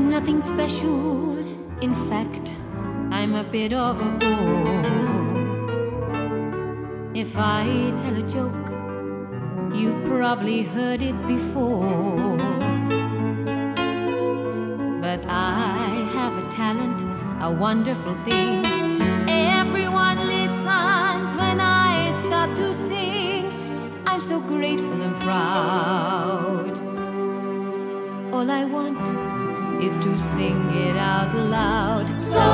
Nothing special, in fact, I'm a bit of a bore. If I tell a joke, you've probably heard it before. But I have a talent, a wonderful thing. Everyone listens when I start to sing. I'm so grateful and proud. All I want is to sing it out loud. So